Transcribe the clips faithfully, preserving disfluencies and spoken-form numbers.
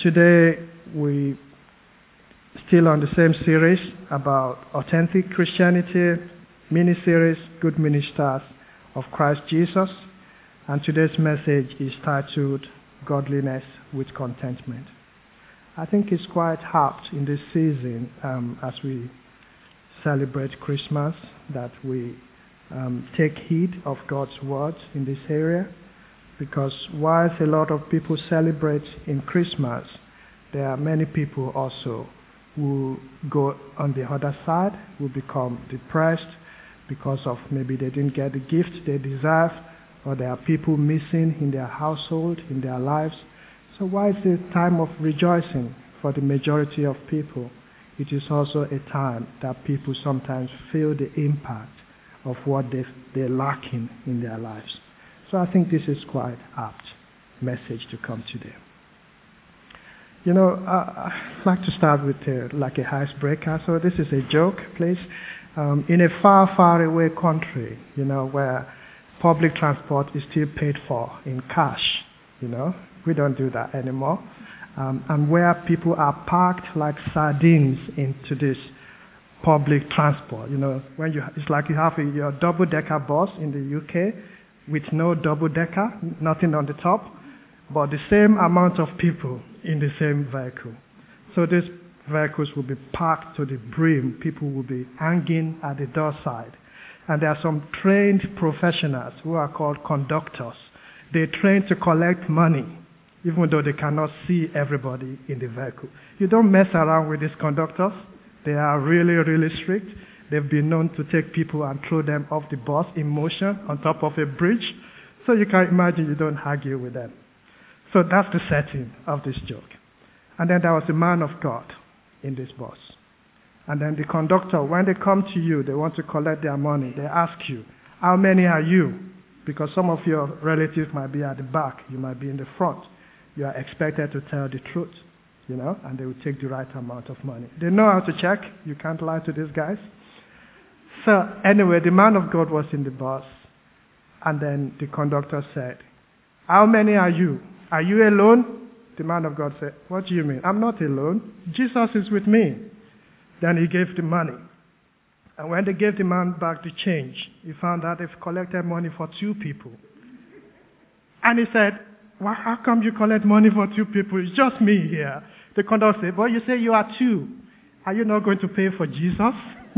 Today, we still on the same series about authentic Christianity, mini-series, Good Ministers of Christ Jesus. And today's message is titled, Godliness with Contentment. I think it's quite apt in this season um, as we celebrate Christmas that we um, take heed of God's words in this area. Because whilst a lot of people celebrate in Christmas, there are many people also who go on the other side, who become depressed because of maybe they didn't get the gift they deserve, or there are people missing in their household, in their lives. So while it's a time of rejoicing for the majority of people, it is also a time that people sometimes feel the impact of what they, they're lacking in their lives. So I think this is quite apt message to come today. You know, uh, I'd like to start with uh, like a icebreaker. So this is a joke, please. Um, in a far, far away country, you know, where public transport is still paid for in cash, you know, we don't do that anymore. Um, and where people are parked like sardines into this public transport, you know, when you it's like you have a, your double-decker bus in the U K. With no double-decker, nothing on the top, but the same amount of people in the same vehicle. So these vehicles will be parked to the brim. People will be hanging at the door side. And there are some trained professionals who are called conductors. They're trained to collect money, even though they cannot see everybody in the vehicle. You don't mess around with these conductors. They are really, really strict. They've been known to take people and throw them off the bus in motion on top of a bridge. So you can imagine you don't argue with them. So that's the setting of this joke. And then there was a man of God in this bus. And then the conductor, when they come to you, they want to collect their money. They ask you, how many are you? Because some of your relatives might be at the back. You might be in the front. You are expected to tell the truth, you know, and they will take the right amount of money. They know how to check. You can't lie to these guys. So anyway, the man of God was in the bus, and then the conductor said, how many are you? Are you alone? The man of God said, what do you mean? I'm not alone. Jesus is with me. Then he gave the money. And when they gave the man back the change, he found out they've collected money for two people. And he said, well, how come you collect money for two people? It's just me here. The conductor said, well, you say you are two. Are you not going to pay for Jesus?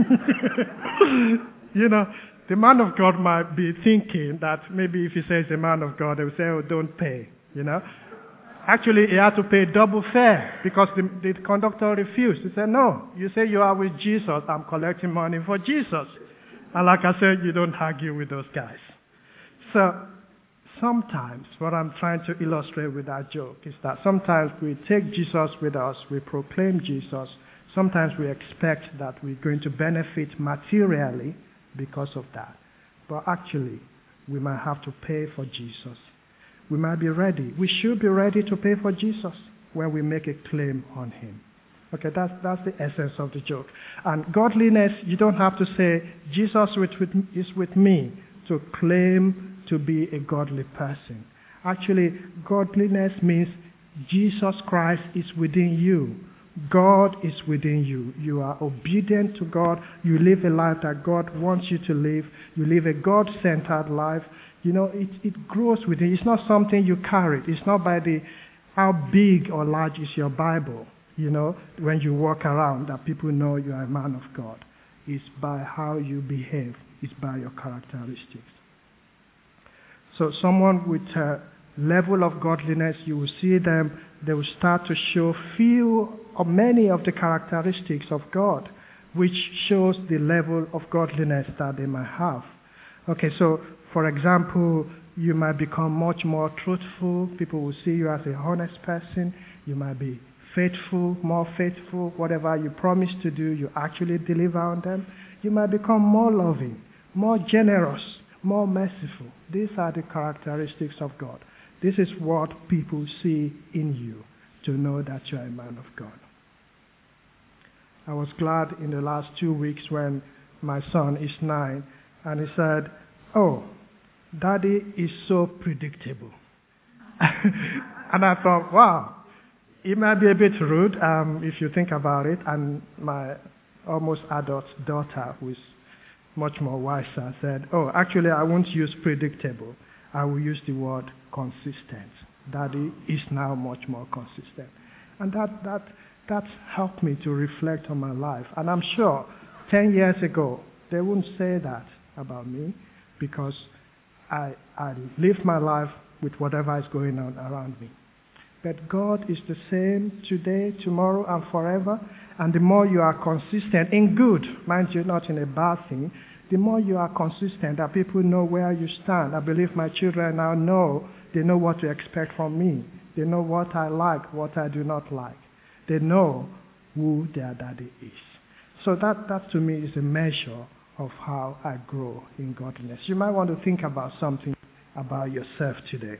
You know, the man of God might be thinking that maybe if he says a man of God, they will say, oh, don't pay, you know. Actually, he had to pay double fare because the, the conductor refused. He said, no, you say you are with Jesus, I'm collecting money for Jesus. And like I said, you don't argue with those guys. So sometimes what I'm trying to illustrate with that joke is that sometimes we take Jesus with us, we proclaim Jesus. Sometimes we expect that we're going to benefit materially because of that. But actually, we might have to pay for Jesus. We might be ready. We should be ready to pay for Jesus when we make a claim on him. Okay, that's, that's the essence of the joke. And godliness, you don't have to say, Jesus is with me to claim to be a godly person. Actually, godliness means Jesus Christ is within you. God is within you. You are obedient to God. You live a life that God wants you to live. You live a God-centered life. You know, it, it grows within you. It's not something you carry. It's not by the how big or large is your Bible, you know, when you walk around that people know you are a man of God. It's by how you behave. It's by your characteristics. So someone with a level of godliness, you will see them, they will start to show few or many of the characteristics of God, which shows the level of godliness that they might have. Okay, so for example, you might become much more truthful. People will see you as a honest person. You might be faithful, more faithful. Whatever you promise to do, you actually deliver on them. You might become more loving, more generous, more merciful. These are the characteristics of God. This is what people see in you to know that you are a man of God. I was glad in the last two weeks when my son is nine and he said, oh, Daddy is so predictable. And I thought, wow, it might be a bit rude um, if you think about it, and my almost adult daughter, who is much more wiser, said, oh, actually, I won't use predictable. I will use the word consistent. Daddy is now much more consistent. And that, that, that helped me to reflect on my life. And I'm sure ten years ago, they wouldn't say that about me, because I, I live my life with whatever is going on around me. But God is the same today, tomorrow, and forever. And the more you are consistent in good, mind you, not in a bad thing, the more you are consistent, that people know where you stand. I believe my children now know, they know what to expect from me. They know what I like, what I do not like. They know who their daddy is. So that, that to me is a measure of how I grow in godliness. You might want to think about something about yourself today.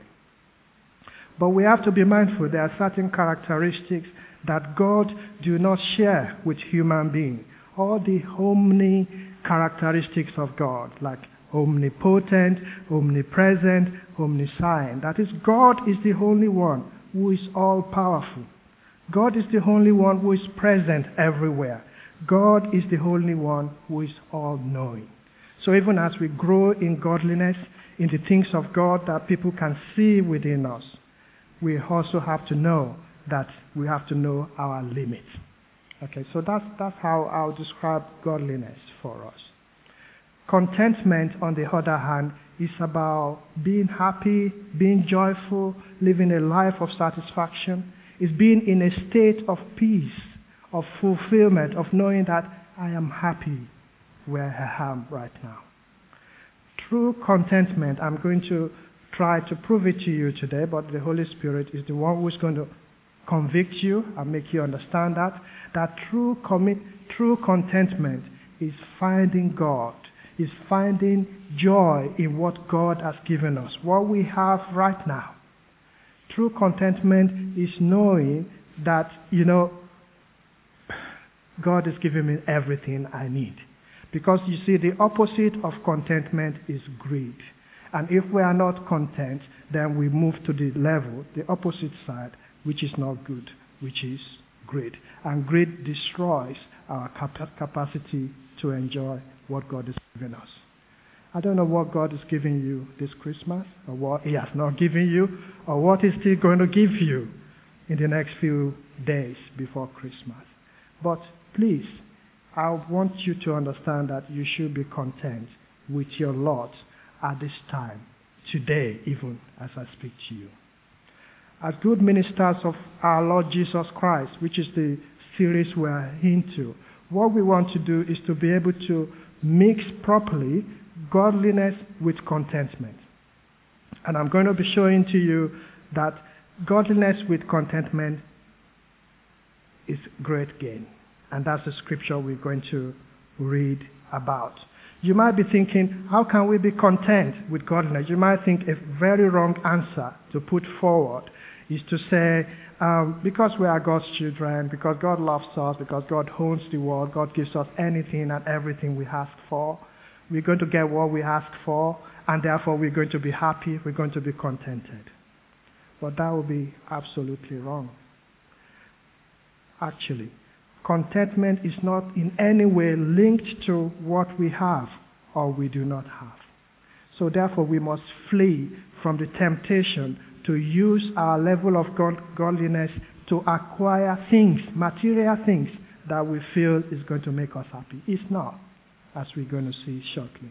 But we have to be mindful there are certain characteristics that God do not share with human beings. All the omni characteristics of God, like omnipotent, omnipresent, omniscient. That is, God is the only one who is all-powerful. God is the only one who is present everywhere. God is the only one who is all-knowing. So even as we grow in godliness, in the things of God that people can see within us, we also have to know that we have to know our limits. Okay, so that's, that's how I'll describe godliness for us. Contentment, on the other hand, is about being happy, being joyful, living a life of satisfaction. It's being in a state of peace, of fulfillment, of knowing that I am happy where I am right now. True contentment, I'm going to try to prove it to you today, but the Holy Spirit is the one who is going to convict you and make you understand that, that true commit, true contentment is finding God, is finding joy in what God has given us, what we have right now. True contentment is knowing that, you know, God has given me everything I need. Because you see, the opposite of contentment is greed. And if we are not content, then we move to the level, the opposite side, which is not good, which is greed. And greed destroys our cap- capacity to enjoy what God has given us. I don't know what God is giving you this Christmas, or what He has not given you, or what He's still going to give you in the next few days before Christmas. But please, I want you to understand that you should be content with your lot at this time, today even, as I speak to you. As good ministers of our Lord Jesus Christ, which is the series we are into, what we want to do is to be able to mix properly godliness with contentment. And I'm going to be showing to you that godliness with contentment is great gain. And that's the scripture we're going to read about. You might be thinking, how can we be content with godliness? You might think a very wrong answer to put forward is to say, um, because we are God's children, because God loves us, because God owns the world, God gives us anything and everything we ask for, we're going to get what we ask for, and therefore we're going to be happy, we're going to be contented. But that would be absolutely wrong. Actually, contentment is not in any way linked to what we have or we do not have. So therefore we must flee from the temptation to use our level of God- godliness to acquire things, material things, that we feel is going to make us happy. It's not, as we're going to see shortly.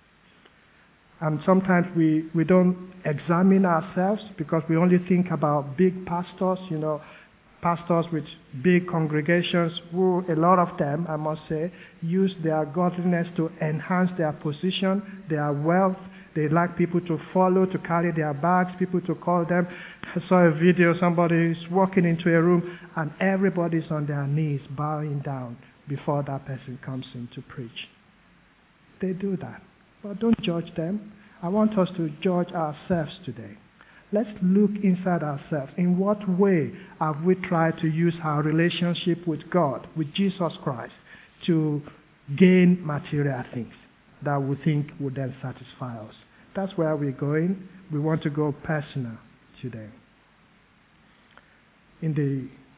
And sometimes we, we don't examine ourselves because we only think about big pastors, you know, pastors with big congregations who, a lot of them, I must say, use their godliness to enhance their position, their wealth. They like people to follow, to carry their bags, people to call them. I saw a video, somebody is walking into a room and everybody's on their knees bowing down before that person comes in to preach. They do that. But don't judge them. I want us to judge ourselves today. Let's look inside ourselves. In what way have we tried to use our relationship with God, with Jesus Christ, to gain material things that we think would then satisfy us? That's where we're going. We want to go personal today. In the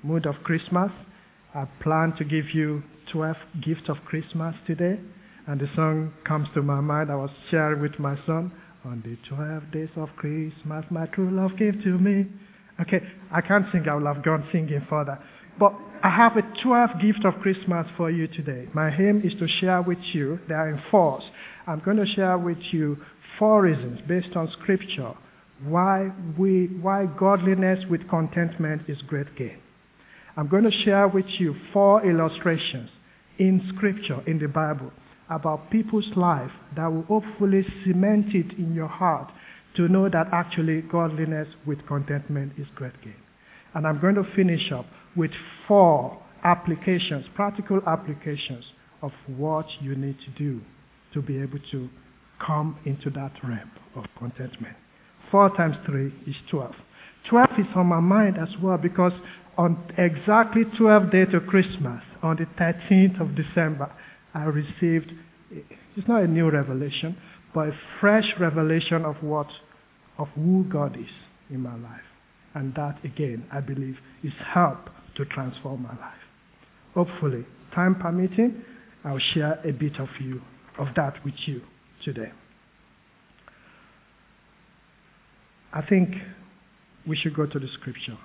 mood of Christmas, I plan to give you twelve gifts of Christmas today. And the song comes to my mind. I was sharing with my son. On the twelve days of Christmas, my true love gave to me. Okay, I can't sing. I will have gone singing further. But I have a twelve gift of Christmas for you today. My aim is to share with you. They are in fours. I'm going to share with you four reasons based on Scripture why we, why godliness with contentment is great gain. I'm going to share with you four illustrations in Scripture, in the Bible, about people's life that will hopefully cement it in your heart to know that actually godliness with contentment is great gain. And I'm going to finish up with four applications, practical applications of what you need to do to be able to come into that realm of contentment. Four times three is twelve. Twelve is on my mind as well because on exactly twelve days of Christmas, on the thirteenth of December, I received, it's not a new revelation, but a fresh revelation of what, of who God is in my life. And that, again, I believe, is help to transform my life. Hopefully, time permitting, I'll share a bit of you, of that with you today. I think we should go to the Scripture.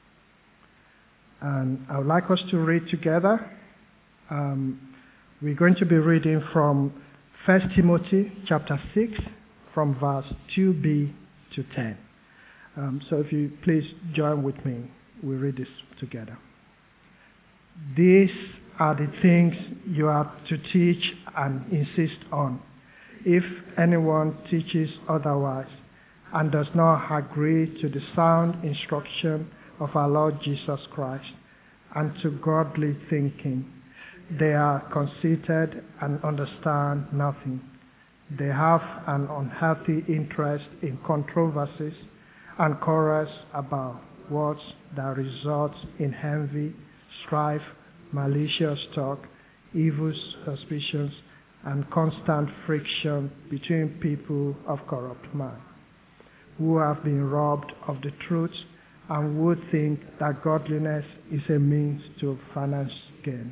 And I would like us to read together. Um, we're going to be reading from First Timothy chapter six, from verse two b to ten. Um, so if you please join with me, we read this together. These are the things you are to teach and insist on. If anyone teaches otherwise and does not agree to the sound instruction of our Lord Jesus Christ and to godly thinking, they are conceited and understand nothing. They have an unhealthy interest in controversies and quarrels about words that result in envy, strife, malicious talk, evil suspicions, and constant friction between people of corrupt mind, who have been robbed of the truth and would think that godliness is a means to financial gain.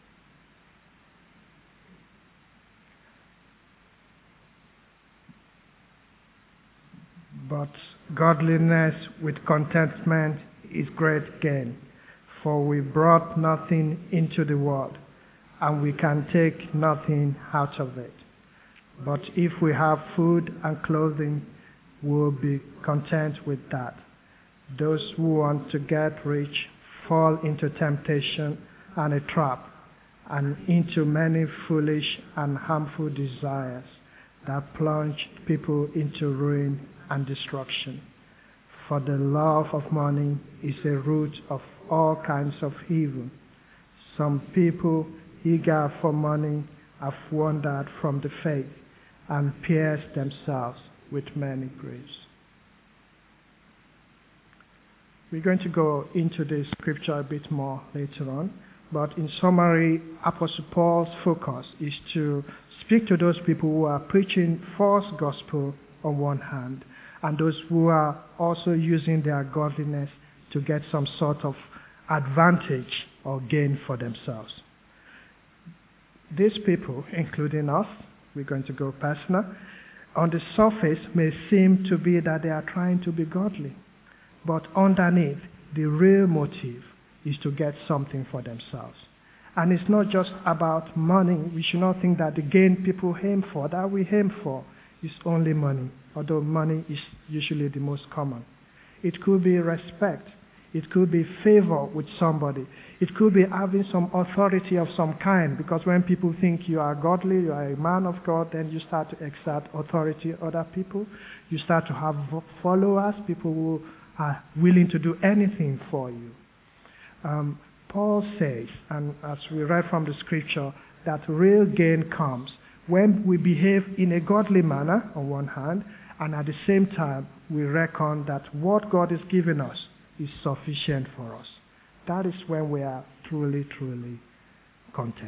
But godliness with contentment is great gain, for we brought nothing into the world, and we can take nothing out of it. But if we have food and clothing, we'll be content with that. Those who want to get rich fall into temptation and a trap, and into many foolish and harmful desires that plunge people into ruin and destruction. For the love of money is a root of all kinds of evil. Some people eager for money have wandered from the faith and pierced themselves with many griefs. We're going to go into this scripture a bit more later on, but in summary, Apostle Paul's focus is to speak to those people who are preaching false gospel on one hand, and those who are also using their godliness to get some sort of advantage or gain for themselves. These people, including us, we're going to go personal, on the surface may seem to be that they are trying to be godly, but underneath, the real motive is to get something for themselves. And it's not just about money. We should not think that the gain people aim for, that we aim for, is only money, although money is usually the most common. It could be respect. It could be favor with somebody. It could be having some authority of some kind, because when people think you are godly, you are a man of God, then you start to exert authority on other people. You start to have followers, people who are willing to do anything for you. Um, Paul says, and as we read from the scripture, that real gain comes when we behave in a godly manner, on one hand, and at the same time, we reckon that what God is giving us is sufficient for us. That is when we are truly, truly content.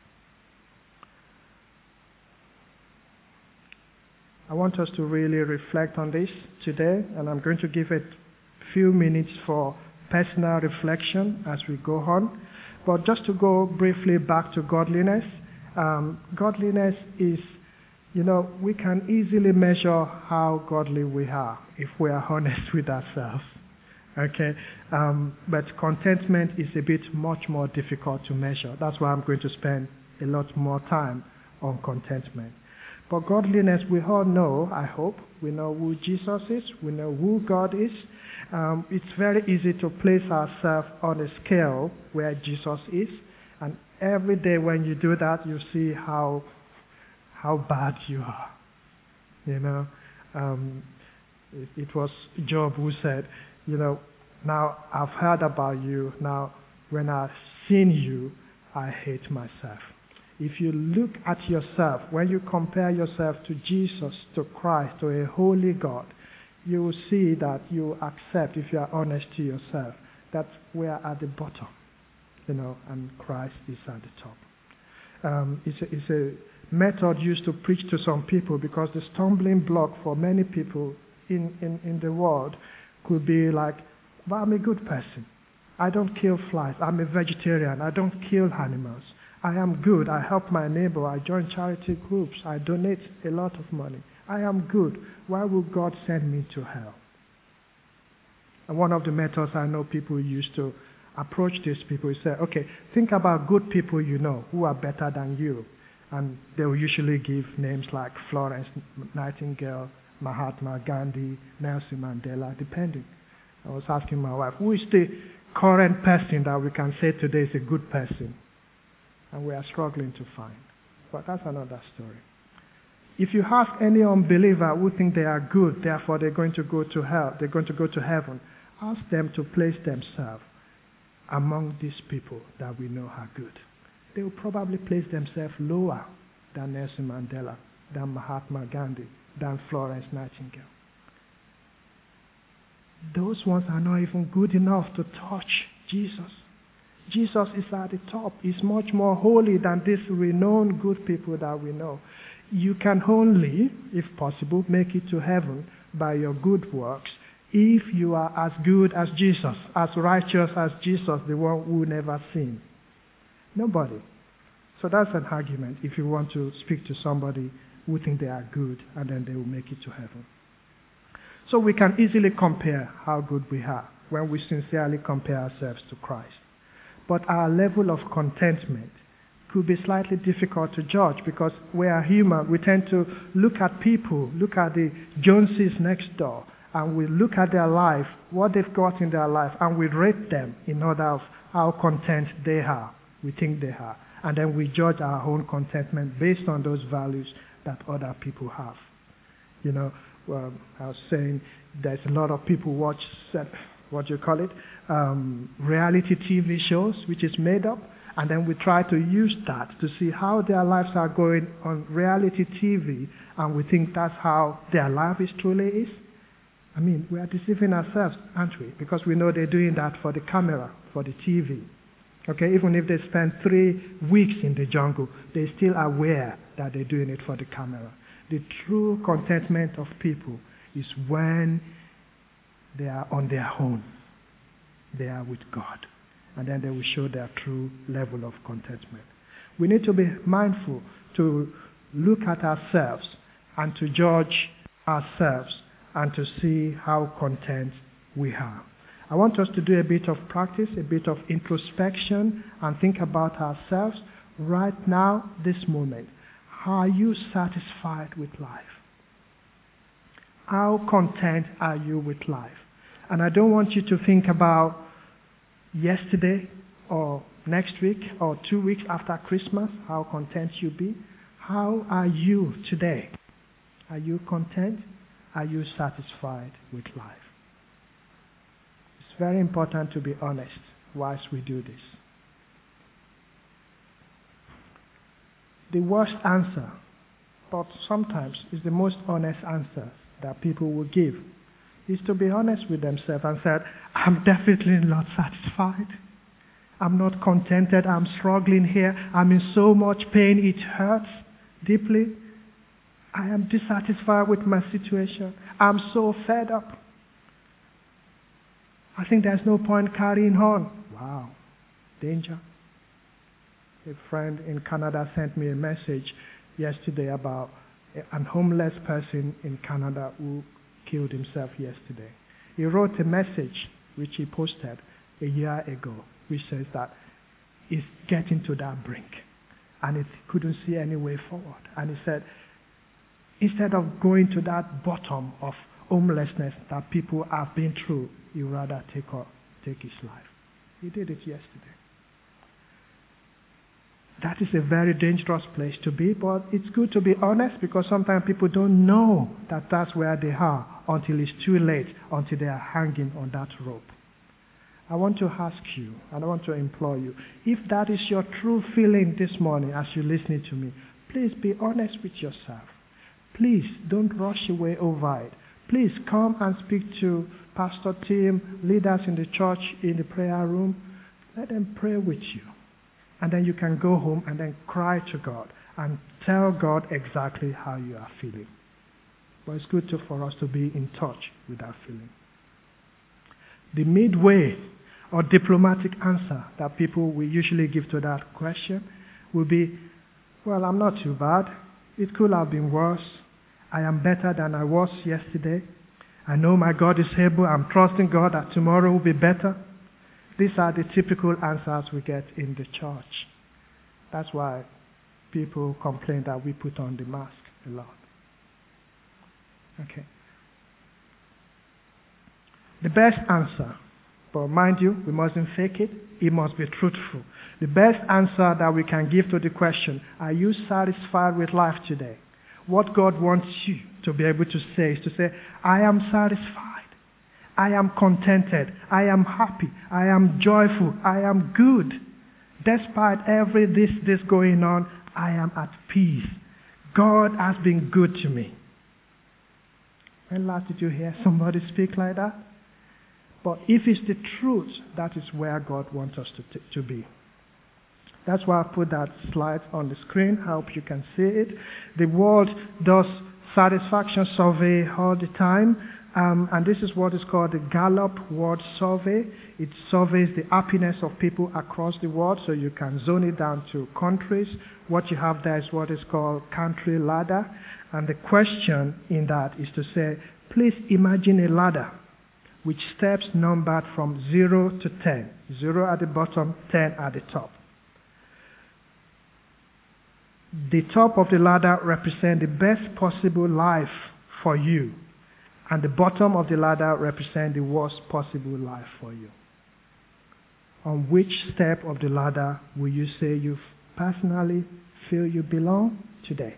I want us to really reflect on this today, and I'm going to give it a few minutes for personal reflection as we go on. But just to go briefly back to godliness, um, godliness is, you know, we can easily measure how godly we are if we are honest with ourselves. Okay, um, but contentment is a bit much more difficult to measure. That's why I'm going to spend a lot more time on contentment. But godliness, we all know, I hope, we know who Jesus is, we know who God is. Um, it's very easy to place ourselves on a scale where Jesus is, and every day when you do that, you see how how bad you are. You know, um, it, it was Job who said, you know, now I've heard about you. Now, when I've seen you, I hate myself. If you look at yourself, when you compare yourself to Jesus, to Christ, to a holy God, you will see that you accept, if you are honest to yourself, that we are at the bottom, you know, and Christ is at the top. Um, it's, a, it's a method used to preach to some people, because the stumbling block for many people in, in, in the world could be like, but I'm a good person. I don't kill flies. I'm a vegetarian. I don't kill animals. I am good. I help my neighbor. I join charity groups. I donate a lot of money. I am good. Why would God send me to hell? And one of the methods I know people use to approach these people is say, okay, think about good people you know who are better than you. And they will usually give names like Florence Nightingale, Mahatma Gandhi, Nelson Mandela, depending. I was asking my wife, who is the current person that we can say today is a good person? And we are struggling to find. But that's another story. If you ask any unbeliever who think they are good, therefore they're going to go to hell, they're going to go to heaven, ask them to place themselves among these people that we know are good. They will probably place themselves lower than Nelson Mandela, than Mahatma Gandhi, than Florence Nightingale. Those ones are not even good enough to touch Jesus. Jesus is at the top. He's much more holy than these renowned good people that we know. You can only, if possible, make it to heaven by your good works if you are as good as Jesus, as righteous as Jesus, the one who never sinned. Nobody. So that's an argument if you want to speak to somebody who think they are good and then they will make it to heaven. So we can easily compare how good we are when we sincerely compare ourselves to Christ. But our level of contentment could be slightly difficult to judge because we are human. We tend to look at people, look at the Joneses next door, and we look at their life, what they've got in their life, and we rate them in order of how content they are, we think they are. And then we judge our own contentment based on those values that other people have. You know, well, I was saying there's a lot of people watch, what do you call it, um, reality T V shows, which is made up, and then we try to use that to see how their lives are going on reality T V, and we think that's how their life is truly is. I mean, we are deceiving ourselves, aren't we? Because we know they're doing that for the camera, for the T V. Okay, even if they spend three weeks in the jungle, they're still aware that they're doing it for the camera. The true contentment of people is when they are on their own. They are with God. And then they will show their true level of contentment. We need to be mindful to look at ourselves and to judge ourselves and to see how content we are. I want us to do a bit of practice, a bit of introspection, and think about ourselves right now, this moment. Are you satisfied with life? How content are you with life? And I don't want you to think about yesterday or next week or two weeks after Christmas, how content you be. How are you today? Are you content? Are you satisfied with life? It's very important to be honest whilst we do this. The worst answer, but sometimes is the most honest answer that people will give, is to be honest with themselves and say, I'm definitely not satisfied. I'm not contented. I'm struggling here. I'm in so much pain. It hurts deeply. I am dissatisfied with my situation. I'm so fed up. I think there's no point carrying on. Wow. Danger. A friend in Canada sent me a message yesterday about an homeless person in Canada who killed himself yesterday. He wrote a message which he posted a year ago, which says that he's getting to that brink and he couldn't see any way forward. And he said, instead of going to that bottom of homelessness that people have been through, he'd rather take, or, take his life. He did it yesterday. That is a very dangerous place to be, but it's good to be honest because sometimes people don't know that that's where they are until it's too late, until they are hanging on that rope. I want to ask you, and I want to implore you, if that is your true feeling this morning as you're listening to me, please be honest with yourself. Please don't rush away over it. Please come and speak to Pastor Tim, leaders in the church, in the prayer room. Let them pray with you. And then you can go home and then cry to God and tell God exactly how you are feeling. But it's good to, for us to be in touch with that feeling. The midway or diplomatic answer that people will usually give to that question will be, well, I'm not too bad. It could have been worse. I am better than I was yesterday. I know my God is able. I'm trusting God that tomorrow will be better. These are the typical answers we get in the church. That's why people complain that we put on the mask a lot. Okay. The best answer, but mind you, we mustn't fake it. It must be truthful. The best answer that we can give to the question, are you satisfied with life today? What God wants you to be able to say is to say, I am satisfied. I am contented. I am happy. I am joyful. I am good. Despite every this, this going on, I am at peace. God has been good to me. When last did you hear somebody speak like that? But if it's the truth, that is where God wants us to, t- to be. That's why I put that slide on the screen. I hope you can see it. The world does satisfaction survey all the time. Um, and this is what is called the Gallup World Survey. It surveys the happiness of people across the world, so you can zone it down to countries. What you have there is what is called country ladder. And the question in that is to say, please imagine a ladder with steps numbered from zero to ten. Zero at the bottom, ten at the top. The top of the ladder represents the best possible life for you. And the bottom of the ladder represents the worst possible life for you. On which step of the ladder will you say you personally feel you belong today?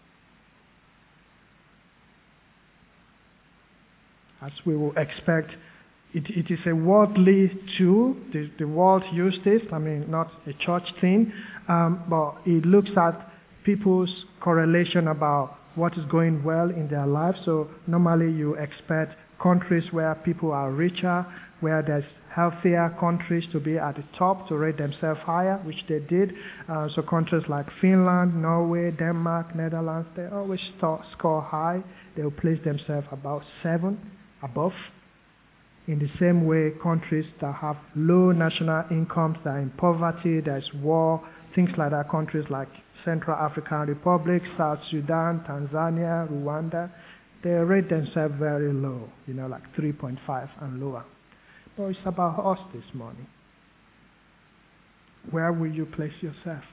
As we will expect, it, it is a worldly tool. The, the world uses this, I mean, not a church thing, um, but it looks at people's correlation about what is going well in their lives. So normally you expect countries where people are richer, where there's healthier countries to be at the top to rate themselves higher, which they did. Uh, so countries like Finland, Norway, Denmark, Netherlands, they always st- score high. They will place themselves about seven above. In the same way, countries that have low national incomes, that are in poverty, there's war, things like that, countries like Central African Republic, South Sudan, Tanzania, Rwanda, they rate themselves very low, you know, like three point five and lower. But it's about us this morning. Where will you place yourself?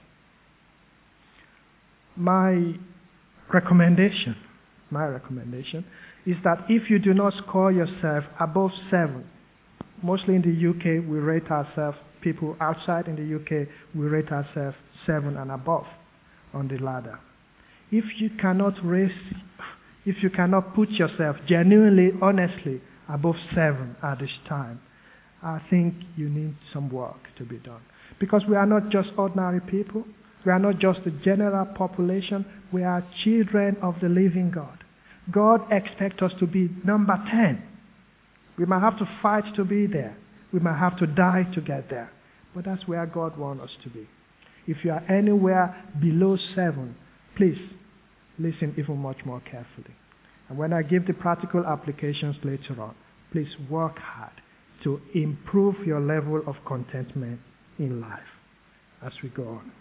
My recommendation, my recommendation is that if you do not score yourself above seven, mostly in the U K, we rate ourselves, people outside in the U K, we rate ourselves seven and above on the ladder. If you cannot raise, if you cannot put yourself genuinely, honestly above seven at this time, I think you need some work to be done. Because we are not just ordinary people. We are not just the general population. We are children of the living God. God expects us to be number ten. We might have to fight to be there. We might have to die to get there. But that's where God wants us to be. If you are anywhere below seven, please listen even much more carefully. And when I give the practical applications later on, please work hard. to improve your level of contentment in life as we go on.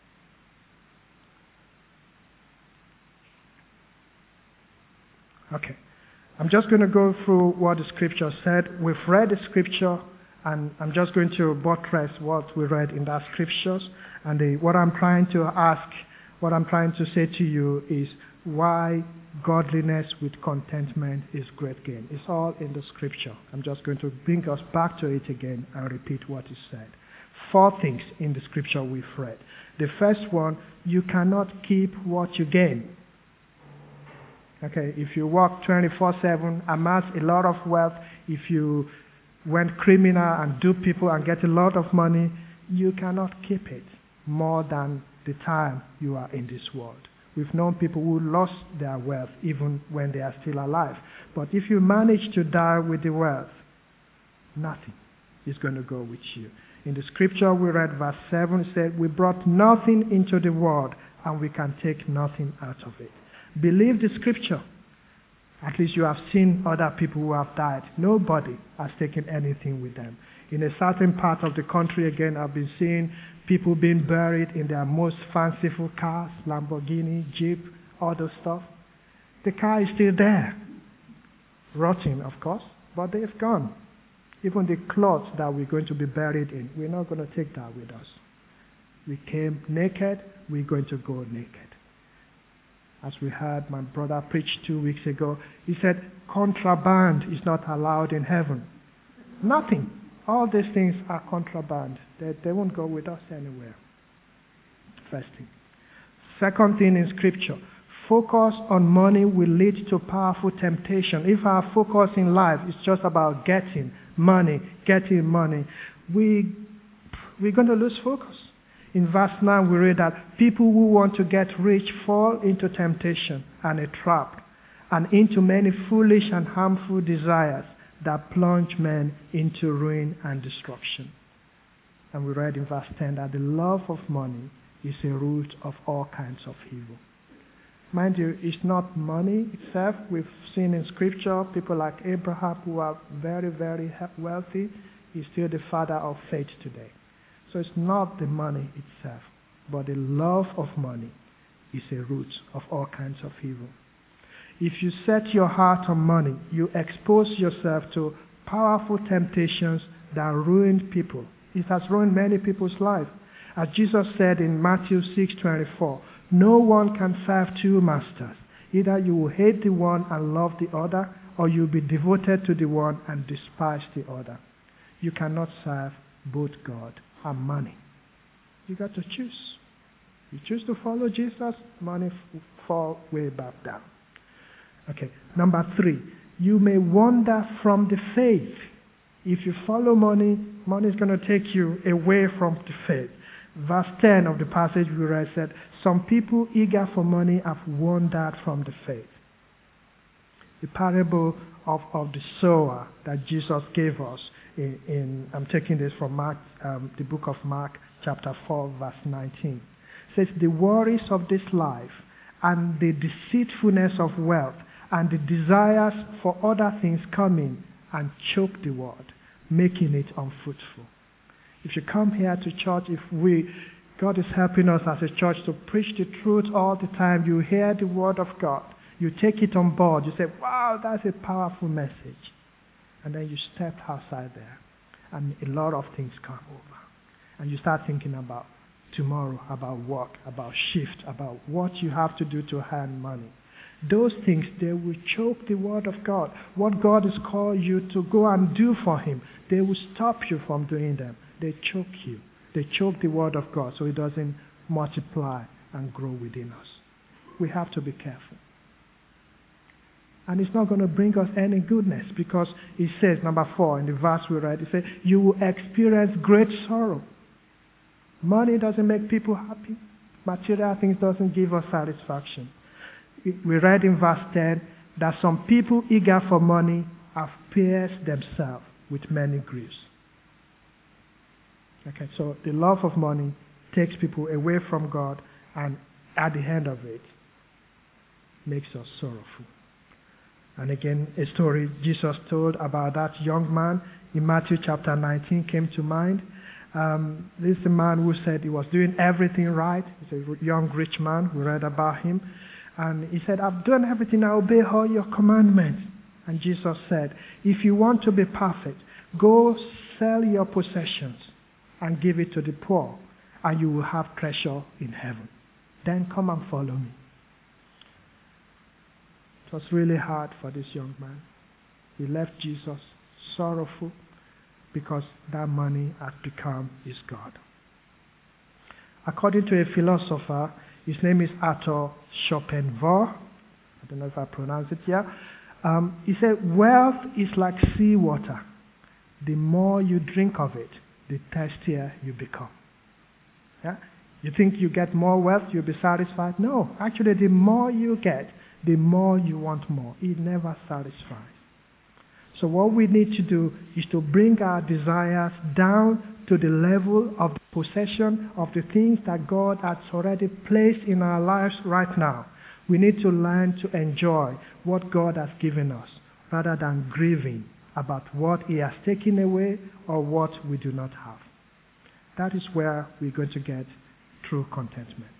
Okay. I'm just going to go through what the scripture said. We've read the scripture, and I'm just going to buttress what we read in that scriptures. And the, what I'm trying to ask, what I'm trying to say to you is why godliness with contentment is great gain. It's all in the scripture. I'm just going to bring us back to it again and repeat what is said. Four things in the scripture we've read. The first one, you cannot keep what you gain. Okay, if you work twenty-four seven, amass a lot of wealth, if you went criminal and dupe people and get a lot of money, you cannot keep it more than the time you are in this world. We've known people who lost their wealth even when they are still alive. But if you manage to die with the wealth, nothing is going to go with you. In the scripture we read verse seven, it said, we brought nothing into the world and we can take nothing out of it. Believe the scripture. At least you have seen other people who have died. Nobody has taken anything with them. In a certain part of the country, again, I've been seeing people being buried in their most fanciful cars, Lamborghini, Jeep, all those stuff. The car is still there. Rotting, of course, but they've gone. Even the clothes that we're going to be buried in, we're not going to take that with us. We came naked, we're going to go naked. As we heard my brother preach two weeks ago, he said, contraband is not allowed in heaven. Nothing. All these things are contraband. They, they won't go with us anywhere. First thing. Second thing in Scripture, focus on money will lead to powerful temptation. If our focus in life is just about getting money, getting money, we, we're going to lose focus. In verse nine we read that people who want to get rich fall into temptation and a trap and into many foolish and harmful desires that plunge men into ruin and destruction. And we read in verse ten that the love of money is a root of all kinds of evil. Mind you, it's not money itself. We've seen in Scripture people like Abraham who are very, very wealthy. He's still the father of faith today. So it's not the money itself, but the love of money is a root of all kinds of evil. If you set your heart on money, you expose yourself to powerful temptations that ruin people. It has ruined many people's lives. As Jesus said in Matthew six twenty-four, no one can serve two masters. Either you will hate the one and love the other, or you will be devoted to the one and despise the other. You cannot serve both God and money. You got to choose. You choose to follow Jesus, money will fall way back down. Okay, number three, you may wander from the faith. If you follow money, money is going to take you away from the faith. Verse ten of the passage we read said, some people eager for money have wandered from the faith. The parable of, of the sower that Jesus gave us in, in I'm taking this from Mark, um, the book of Mark, chapter four, verse nineteen. It says, the worries of this life and the deceitfulness of wealth and the desires for other things come in and choke the word, making it unfruitful. If you come here to church, if we, God is helping us as a church to preach the truth all the time, you hear the word of God, you take it on board, you say, wow, that's a powerful message. And then you step outside there, and a lot of things come over. And you start thinking about tomorrow, about work, about shift, about what you have to do to earn money. Those things, they will choke the word of God. What God has called you to go and do for Him, they will stop you from doing them. They choke you. They choke the word of God so it doesn't multiply and grow within us. We have to be careful. And it's not going to bring us any goodness because it says, number four, in the verse we read, it says, you will experience great sorrow. Money doesn't make people happy. Material things doesn't give us satisfaction. We read in verse ten that some people eager for money have pierced themselves with many griefs. Okay, so the love of money takes people away from God, and at the end of it, makes us sorrowful. And again, a story Jesus told about that young man in Matthew chapter nineteen came to mind. Um, this is a man who said he was doing everything right. He's a young rich man. We read about him. And he said, I've done everything. I obey all your commandments. And Jesus said, if you want to be perfect, go sell your possessions and give it to the poor, and you will have treasure in heaven. Then come and follow me. It was really hard for this young man. He left Jesus sorrowful because that money had become his God. According to a philosopher, his name is Arthur Schopenhauer. I don't know if I pronounce it here. Um, he said, wealth is like seawater. The more you drink of it, the thirstier you become. Yeah? You think you get more wealth, you'll be satisfied? No. Actually, the more you get, the more you want more. It never satisfies. So what we need to do is to bring our desires down to the level of the possession of the things that God has already placed in our lives right now. We need to learn to enjoy what God has given us rather than grieving about what He has taken away or what we do not have. That is where we're going to get true contentment.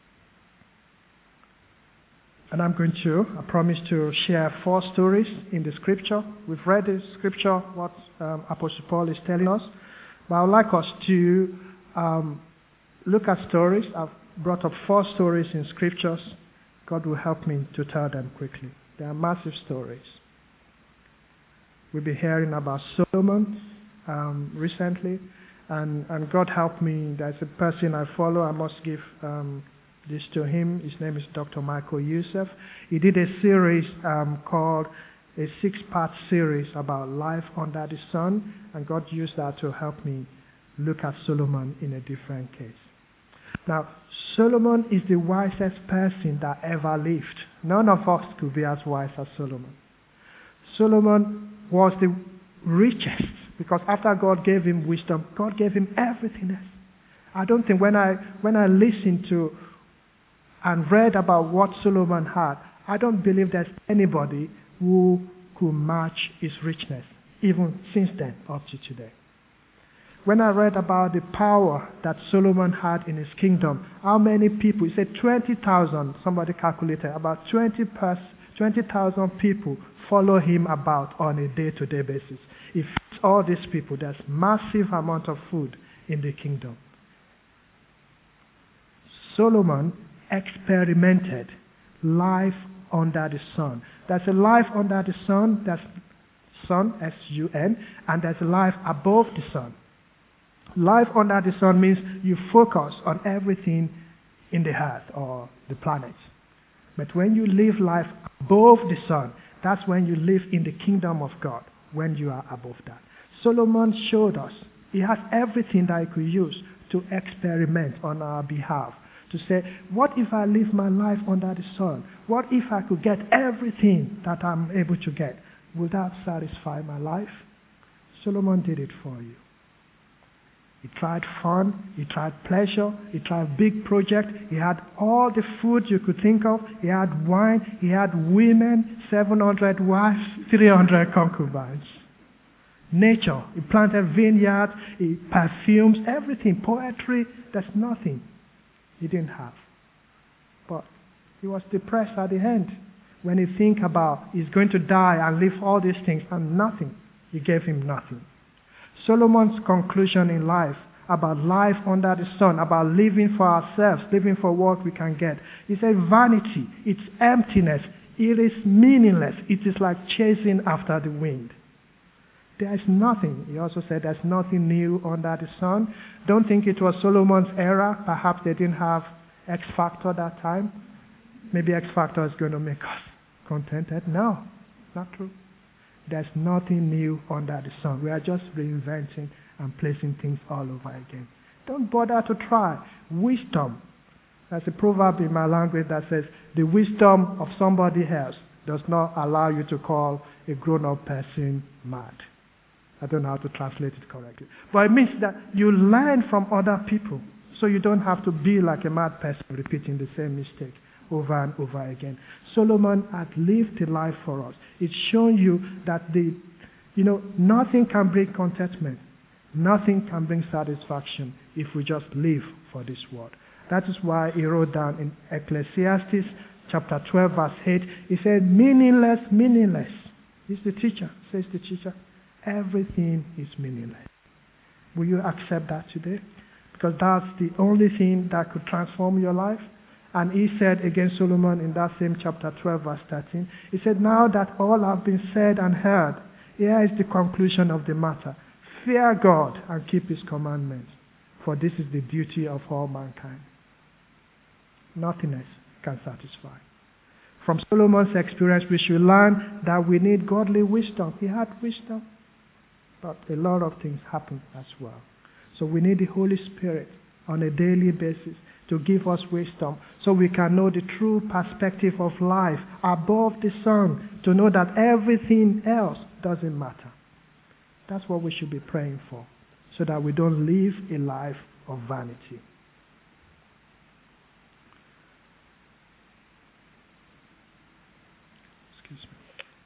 And I'm going to, I promise to share four stories in the scripture. We've read the scripture, what um, Apostle Paul is telling us. But I would like us to um, look at stories. I've brought up four stories in scriptures. God will help me to tell them quickly. They are massive stories. We've been hearing about Solomon um, recently. And, and God help me, there's a person I follow. I must give um, this to him. His name is Doctor Michael Youssef. He did a series um, called a six-part series about life under the sun, and God used that to help me look at Solomon in a different case. Now, Solomon is the wisest person that ever lived. None of us could be as wise as Solomon. Solomon was the richest, because after God gave him wisdom, God gave him everything else. I don't think when I when I listened to and read about what Solomon had, I don't believe there's anybody who could match his richness, even since then up to today. When I read about the power that Solomon had in his kingdom, how many people, he said twenty thousand, somebody calculated, about twenty thousand people follow him about on a day-to-day basis. If all these people, there's massive amount of food in the kingdom. Solomon experimented life under the sun. There's a life under the sun, that's sun, S U N, and there's a life above the sun. Life under the sun means you focus on everything in the earth or the planet. But when you live life above the sun, that's when you live in the kingdom of God, when you are above that. Solomon showed us he has everything that he could use to experiment on our behalf. To say, what if I live my life under the sun? What if I could get everything that I'm able to get? Will that satisfy my life? Solomon did it for you. He tried fun, he tried pleasure, he tried big projects, he had all the food you could think of, he had wine, he had women, seven hundred wives, three hundred concubines. Nature, he planted vineyards, he perfumes, everything, poetry, there's nothing he didn't have. But he was depressed at the end when he think about he's going to die and leave all these things and nothing. He gave him nothing. Solomon's conclusion in life about life under the sun, about living for ourselves, living for what we can get, he said vanity, it's emptiness, it is meaningless, it is like chasing after the wind. There is nothing. He also said there's nothing new under the sun. Don't think it was Solomon's era. Perhaps they didn't have X Factor that time. Maybe X Factor is going to make us contented. No, not true. There's nothing new under the sun. We are just reinventing and placing things all over again. Don't bother to try. Wisdom. There's a proverb in my language that says, the wisdom of somebody else does not allow you to call a grown-up person mad. I don't know how to translate it correctly. But it means that you learn from other people, so you don't have to be like a mad person repeating the same mistake over and over again. Solomon had lived a life for us. It's shown you that the, you know, nothing can bring contentment. Nothing can bring satisfaction if we just live for this world. That is why he wrote down in Ecclesiastes chapter twelve verse eight, he said, meaningless, meaningless. He's the teacher, says the teacher. Everything is meaningless. Will you accept that today? Because that's the only thing that could transform your life. And he said against Solomon in that same chapter twelve verse thirteen, he said, now that all have been said and heard, here is the conclusion of the matter. Fear God and keep his commandments, for this is the duty of all mankind. Nothing else can satisfy. From Solomon's experience, we should learn that we need godly wisdom. He had wisdom, but a lot of things happen as well. So we need the Holy Spirit on a daily basis to give us wisdom so we can know the true perspective of life above the sun, to know that everything else doesn't matter. That's what we should be praying for, so that we don't live a life of vanity. Excuse me.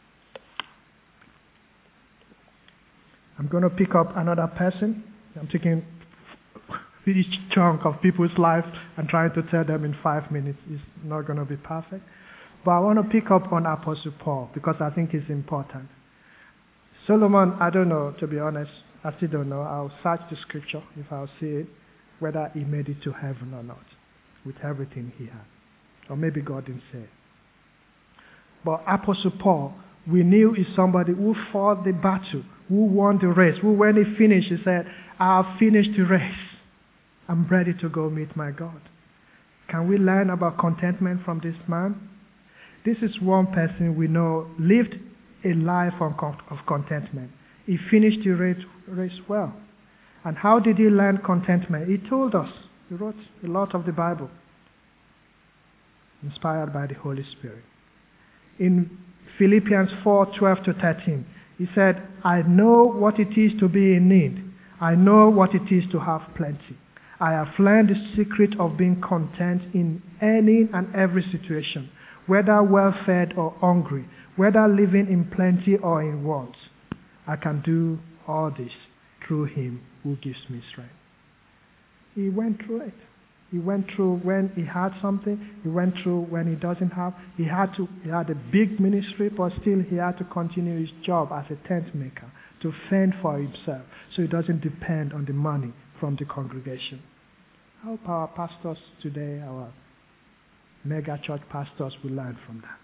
I'm going to pick up another person. I'm taking each chunk of people's life and trying to tell them in five minutes. It's not going to be perfect. But I want to pick up on Apostle Paul because I think it's important. Solomon, I don't know, to be honest. I still don't know. I'll search the scripture if I'll see it, whether he made it to heaven or not, with everything he had. Or maybe God didn't say it. But Apostle Paul, we knew is somebody who fought the battle, who won the race, who when he finished, he said, I have finished the race. I'm ready to go meet my God. Can we learn about contentment from this man? This is one person we know lived a life of contentment. He finished the race, race well. And how did he learn contentment? He told us. He wrote a lot of the Bible, inspired by the Holy Spirit. In Philippians four, twelve to thirteen, he said, I know what it is to be in need. I know what it is to have plenty. I have learned the secret of being content in any and every situation, whether well-fed or hungry, whether living in plenty or in want. I can do all this through him who gives me strength. He went through it. He went through when he had something. He went through when he doesn't have. He had to. He had a big ministry, but still he had to continue his job as a tent maker to fend for himself, so he doesn't depend on the money from the congregation. I hope our pastors today, our mega church pastors, will learn from that.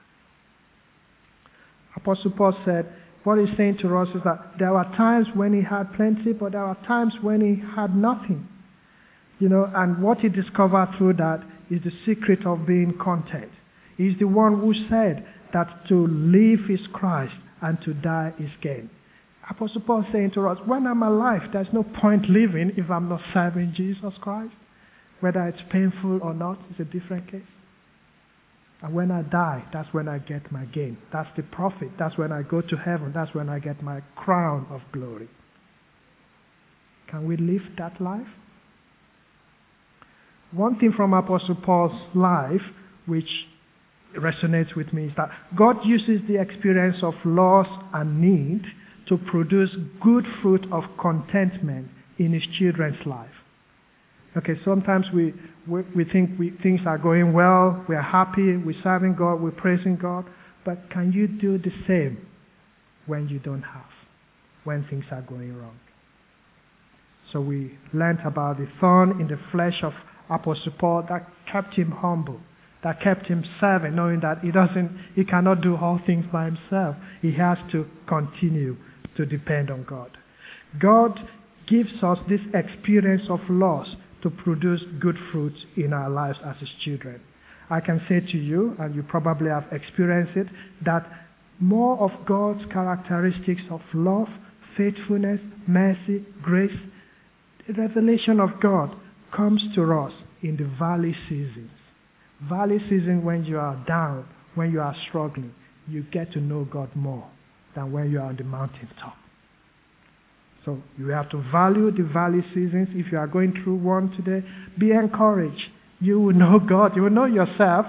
Apostle Paul said, what he's saying to us is that there were times when he had plenty, but there were times when he had nothing. You know, and what he discovered through that is the secret of being content. He's the one who said that to live is Christ and to die is gain. Apostle Paul is saying to us, when I'm alive, there's no point living if I'm not serving Jesus Christ. Whether it's painful or not is a different case. And when I die, that's when I get my gain. That's the profit. That's when I go to heaven. That's when I get my crown of glory. Can we live that life? One thing from Apostle Paul's life, which resonates with me, is that God uses the experience of loss and need to produce good fruit of contentment in his children's life. Okay, sometimes we, we, we think we, things are going well, we are happy, we're serving God, we're praising God, but can you do the same when you don't have, when things are going wrong? So we learned about the thorn in the flesh of Apostle Paul that kept him humble, that kept him serving, knowing that he doesn't, he cannot do all things by himself. He has to continue to depend on God. God gives us this experience of loss to produce good fruits in our lives as his children. I can say to you, and you probably have experienced it, that more of God's characteristics of love, faithfulness, mercy, grace, the revelation of God comes to us in the valley seasons. Valley season, when you are down, when you are struggling, you get to know God more than when you are on the mountaintop. So you have to value the valley seasons. If you are going through one today, be encouraged. You will know God. You will know yourself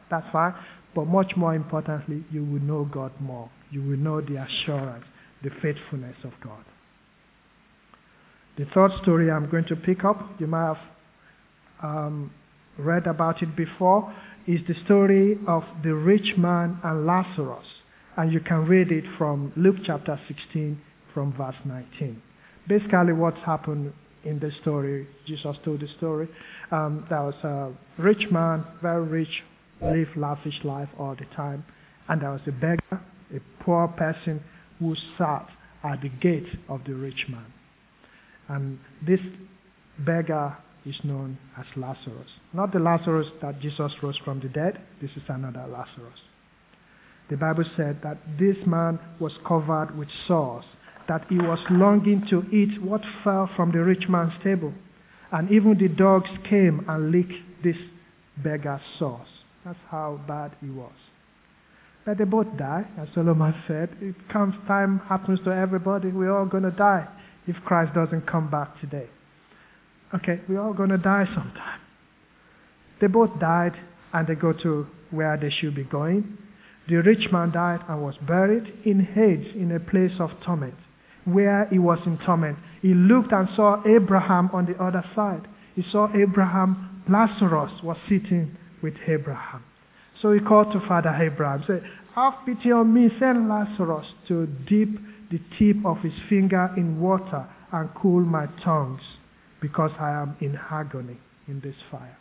That's fine. But much more importantly, you will know God more. You will know the assurance, the faithfulness of God. The third story I'm going to pick up, you might have um, read about it before, is the story of the rich man and Lazarus. And you can read it from Luke chapter sixteen, from verse nineteen. Basically what's happened in the story, Jesus told the story, um, there was a rich man, very rich, lived lavish life all the time. And there was a beggar, a poor person who sat at the gate of the rich man. And this beggar is known as Lazarus. Not the Lazarus that Jesus rose from the dead. This is another Lazarus. The Bible said that this man was covered with sores, that he was longing to eat what fell from the rich man's table. And even the dogs came and licked this beggar's sores. That's how bad he was. But they both die, as Solomon said. It comes, time happens to everybody. We're all going to die if Christ doesn't come back today. Okay, we're all going to die sometime. They both died, and they go to where they should be going. The rich man died and was buried in Hades, in a place of torment. Where he was in torment, he looked and saw Abraham on the other side. He saw Abraham, Lazarus was sitting with Abraham. So he called to Father Abraham, said, "Have pity on me, send Lazarus to dip the tip of his finger in water and cool my tongues, because I am in agony in this fire."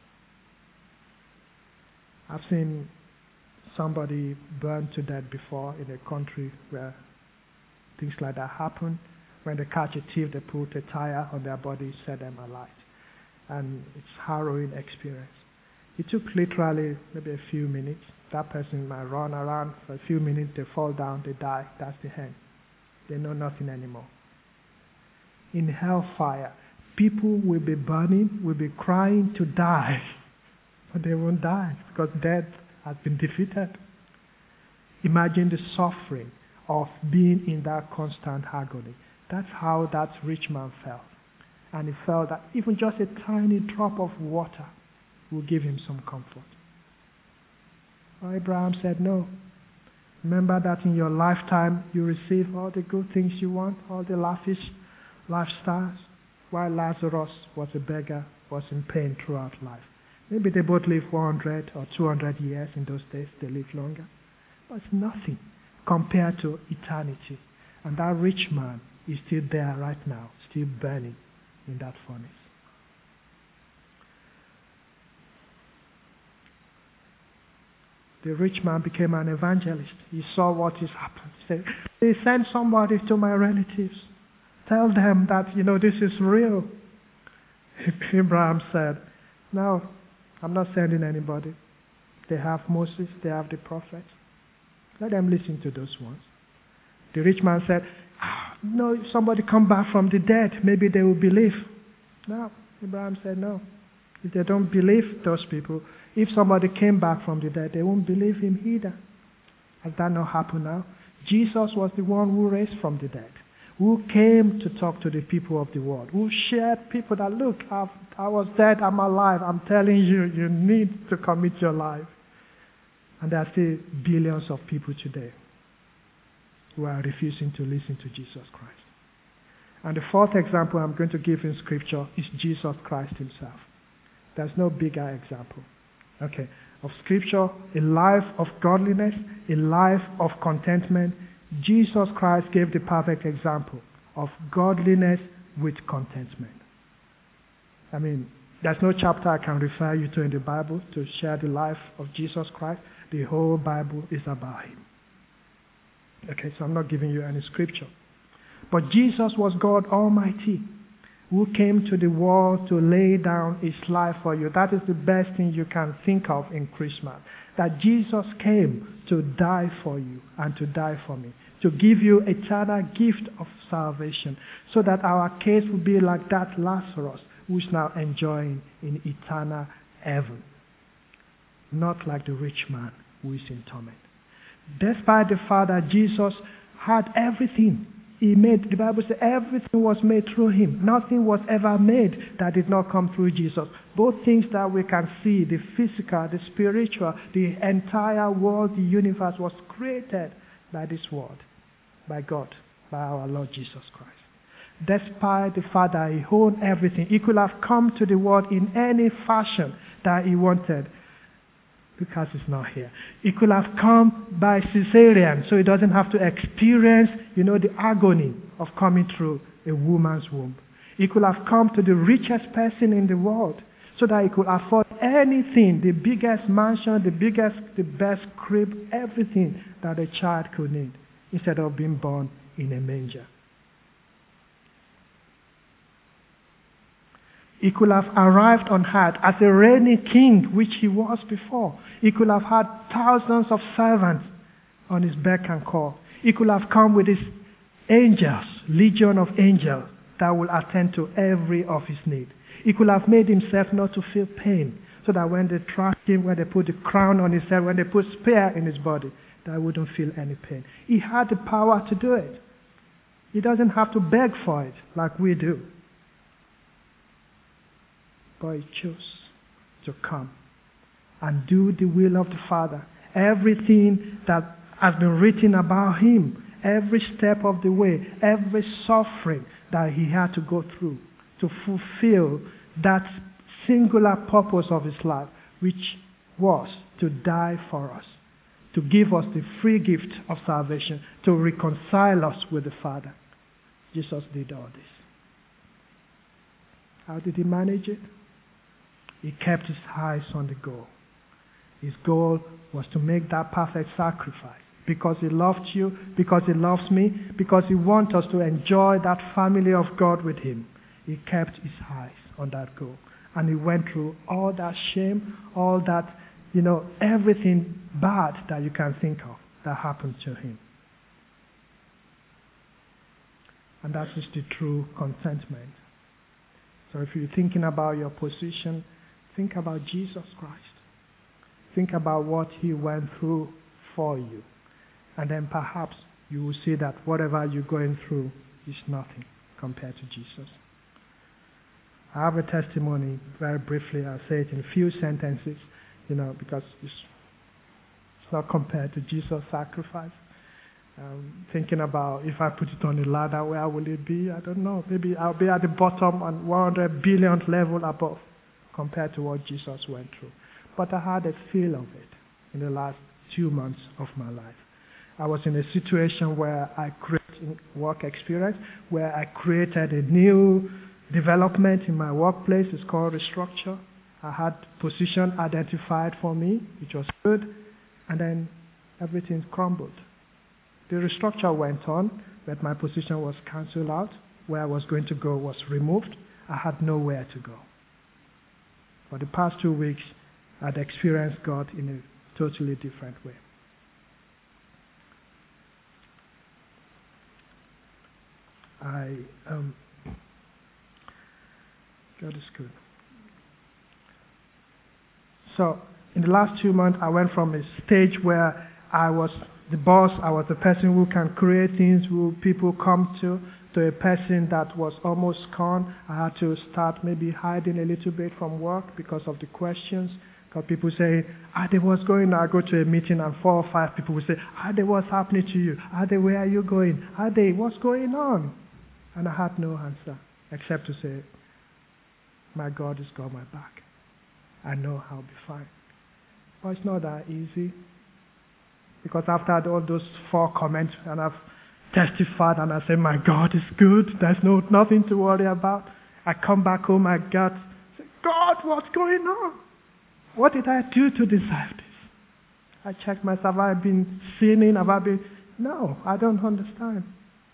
I've seen somebody burned to death before in a country where things like that happen. When they catch a thief, they put a tire on their body, set them alight. And it's a harrowing experience. It took literally maybe a few minutes. That person might run around for a few minutes, they fall down, they die. That's the end. They know nothing anymore. In hellfire, people will be burning, will be crying to die, but they won't die because death has been defeated. Imagine the suffering of being in that constant agony. That's how that rich man felt. And he felt that even just a tiny drop of water will give him some comfort. Well, Abraham said, no. Remember that in your lifetime you receive all the good things you want, all the lavish lifestyles, while Lazarus was a beggar, was in pain throughout life. Maybe they both lived one hundred or two hundred years in those days. They lived longer. But it's nothing compared to eternity. And that rich man is still there right now, still burning in that furnace. The rich man became an evangelist. He saw what is happening. He said, "They send somebody to my relatives. Tell them that, you know, this is real." Abraham said, "No, I'm not sending anybody. They have Moses, they have the prophets. Let them listen to those ones." The rich man said, ah, "No, if somebody come back from the dead, maybe they will believe." No, Abraham said, no. If they don't believe those people, if somebody came back from the dead, they won't believe him either. Has that not happened now? Jesus was the one who raised from the dead, who came to talk to the people of the world, who shared people that, look, I've, I was dead, I'm alive, I'm telling you, you need to commit your life. And there are still billions of people today who are refusing to listen to Jesus Christ. And the fourth example I'm going to give in Scripture is Jesus Christ himself. There's no bigger example. Okay, of Scripture, a life of godliness, a life of contentment. Jesus Christ gave the perfect example of godliness with contentment. I mean, there's no chapter I can refer you to in the Bible to share the life of Jesus Christ. The whole Bible is about him. Okay, so I'm not giving you any scripture. But Jesus was God Almighty, who came to the world to lay down his life for you. That is the best thing you can think of in Christmas. That Jesus came to die for you and to die for me, to give you eternal gift of salvation, so that our case will be like that Lazarus, who is now enjoying in eternal heaven. Not like the rich man who is in torment. Despite the fact that Jesus had everything, He made, the Bible says, everything was made through him. Nothing was ever made that did not come through Jesus. Both things that we can see, the physical, the spiritual, the entire world, the universe was created by this word, by God, by our Lord Jesus Christ. Despite the fact that he owned everything, he could have come to the world in any fashion that he wanted. Because he's not here. He could have come by cesarean, so he doesn't have to experience, you know, the agony of coming through a woman's womb. He could have come to the richest person in the world, so that he could afford anything, the biggest mansion, the biggest, the best crib, everything that a child could need, instead of being born in a manger. He could have arrived on earth as a reigning king, which he was before. He could have had thousands of servants on his beck and call. He could have come with his angels, legion of angels, that will attend to every of his needs. He could have made himself not to feel pain, so that when they thrust him, when they put the crown on his head, when they put spear in his body, that he wouldn't feel any pain. He had the power to do it. He doesn't have to beg for it like we do. But he chose to come and do the will of the Father. Everything that has been written about him, every step of the way, every suffering that he had to go through to fulfill that singular purpose of his life, which was to die for us, to give us the free gift of salvation, to reconcile us with the Father. Jesus did all this. How did he manage it? He kept his eyes on the goal. His goal was to make that perfect sacrifice. Because he loved you, because he loves me, because he wants us to enjoy that family of God with him. He kept his eyes on that goal. And he went through all that shame, all that, you know, everything bad that you can think of that happened to him. And that is the true contentment. So if you're thinking about your position, think about Jesus Christ. Think about what he went through for you. And then perhaps you will see that whatever you're going through is nothing compared to Jesus. I have a testimony, very briefly. I'll say it in a few sentences, you know, because it's, it's not compared to Jesus' sacrifice. Um, thinking about if I put it on a ladder, where will it be? I don't know. Maybe I'll be at the bottom and one hundred billionth level above compared to what Jesus went through. But I had a feel of it in the last two months of my life. I was in a situation where I created work experience, where I created a new development in my workplace. It's called restructure. I had position identified for me, which was good, and then everything crumbled. The restructure went on, but my position was cancelled out. Where I was going to go was removed. I had nowhere to go. For the past two weeks, I'd experienced God in a totally different way. I, um, God is good. So, in the last two months, I went from a stage where I was the boss, I was the person who can create things, who people come to, to a person that was almost gone. I had to start maybe hiding a little bit from work because of the questions. Because people say, Ade, what's going on? I go to a meeting and four or five people will say, Ade, what's happening to you? Ade, where are you going? Ade, what's going on? And I had no answer except to say, my God has got my back. I know I'll be fine. But it's not that easy. Because after all those four comments, and I've testified and I say, my God is good, there's no nothing to worry about. I come back home, I got, say, God, what's going on? What did I do to deserve this? I checked myself, have I been sinning? Have I been... No, I don't understand.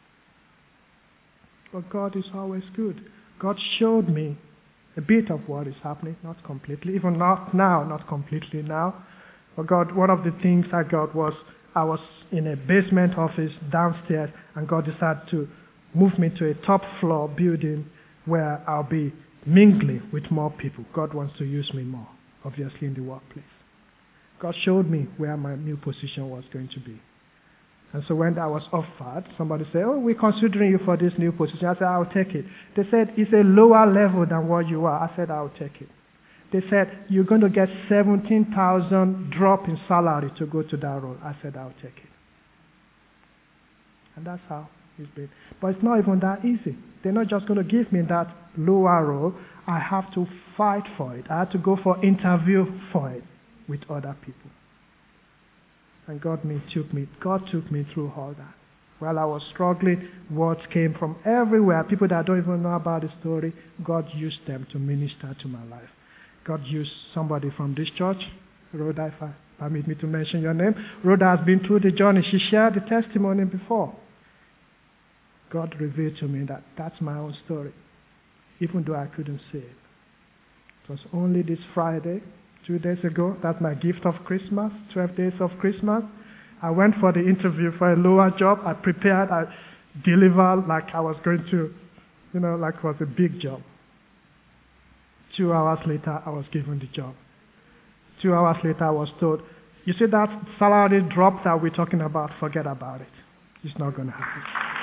But God is always good. God showed me a bit of what is happening, not completely, even not now, not completely now. But God, one of the things I got was, I was in a basement office downstairs, and God decided to move me to a top floor building where I'll be mingling with more people. God wants to use me more, obviously in the workplace. God showed me where my new position was going to be. And so when I was offered, somebody said, oh, we're considering you for this new position. I said, I'll take it. They said, it's a lower level than what you are. I said, I'll take it. They said, you're going to get seventeen thousand drop in salary to go to that role. I said, I'll take it. And that's how it's been. But it's not even that easy. They're not just going to give me that lower role. I have to fight for it. I have to go for interview for it with other people. And God me took me. God took me through all that. While I was struggling, words came from everywhere. People that don't even know about the story, God used them to minister to my life. God used somebody from this church, Rhoda, if I permit me to mention your name. Rhoda has been through the journey. She shared the testimony before. God revealed to me that that's my own story, even though I couldn't see it. It was only this Friday, two days ago, that's my gift of Christmas, twelve days of Christmas. I went for the interview for a lower job. I prepared, I delivered like I was going to, you know, like it was a big job. Two hours later, I was given the job. Two hours later, I was told, you see that salary drop that we're talking about, forget about it. It's not going to happen.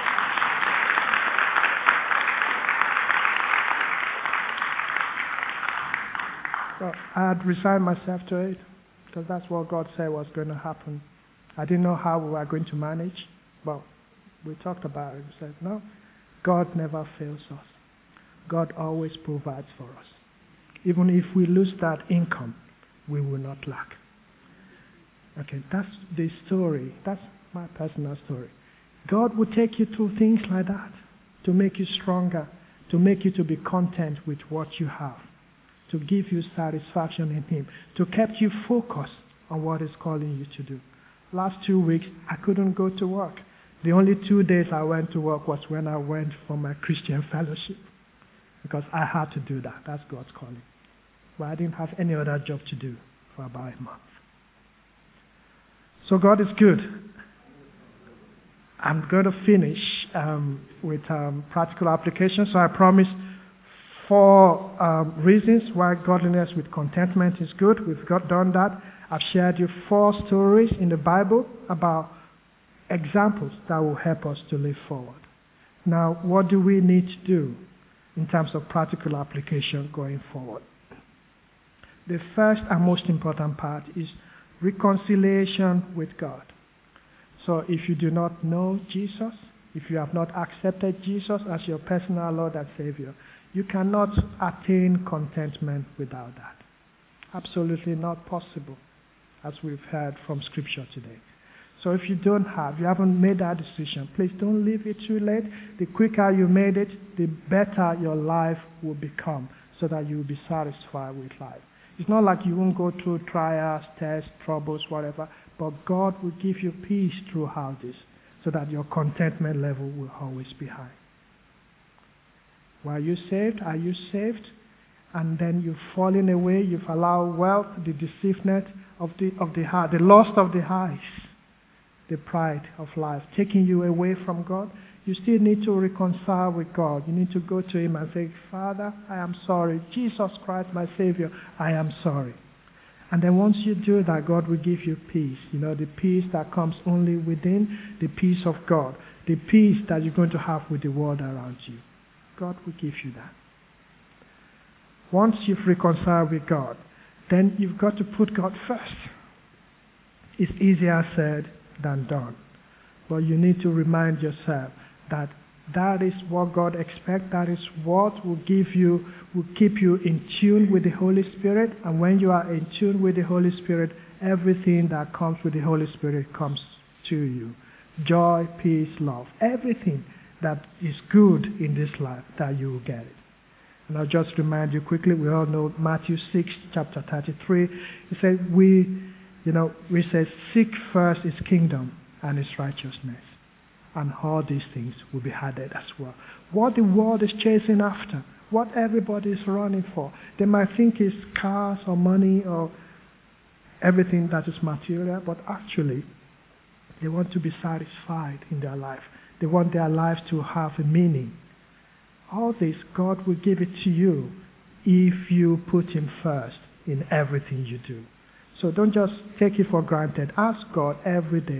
So I had resigned myself to it because that's what God said was going to happen. I didn't know how we were going to manage, but we talked about it. We said, no, God never fails us. God always provides for us. Even if we lose that income, we will not lack. Okay, that's the story. That's my personal story. God will take you through things like that to make you stronger, to make you to be content with what you have, to give you satisfaction in Him, to keep you focused on what He's calling you to do. Last two weeks, I couldn't go to work. The only two days I went to work was when I went for my Christian fellowship, because I had to do that. That's God's calling. But I didn't have any other job to do for about a month. So God is good. I'm going to finish um, with um, practical application. So I promise four um, reasons why godliness with contentment is good. We've got done that. I've shared you four stories in the Bible about examples that will help us to live forward. Now, what do we need to do in terms of practical application going forward? The first and most important part is reconciliation with God. So if you do not know Jesus, if you have not accepted Jesus as your personal Lord and Savior, you cannot attain contentment without that. Absolutely not possible, as we've heard from Scripture today. So if you don't have, you haven't made that decision, please don't leave it too late. The quicker you made it, the better your life will become, so that you will be satisfied with life. It's not like you won't go through trials, tests, troubles, whatever, but God will give you peace throughout this, so that your contentment level will always be high. Were you saved? Are you saved? And then you've fallen away, you've allowed wealth, the deceitfulness of the, of the heart, the lust of the eyes, the pride of life, taking you away from God. You still need to reconcile with God. You need to go to Him and say, Father, I am sorry. Jesus Christ, my Savior, I am sorry. And then once you do that, God will give you peace. You know, the peace that comes only within, the peace of God, the peace that you're going to have with the world around you. God will give you that. Once you've reconciled with God, then you've got to put God first. It's easier said than done. But you need to remind yourself that that is what God expects. That is what will give you, will keep you in tune with the Holy Spirit. And when you are in tune with the Holy Spirit, everything that comes with the Holy Spirit comes to you. Joy, peace, love. Everything that is good in this life, that you will get it. And I'll just remind you quickly, we all know Matthew six, chapter thirty-three. It says, we, you know, we say, seek first His kingdom and His righteousness, and all these things will be added as well. What the world is chasing after, what everybody is running for, they might think it's cars or money or everything that is material, but actually, they want to be satisfied in their life. They want their life to have a meaning. All this, God will give it to you if you put Him first in everything you do. So don't just take it for granted. Ask God every day,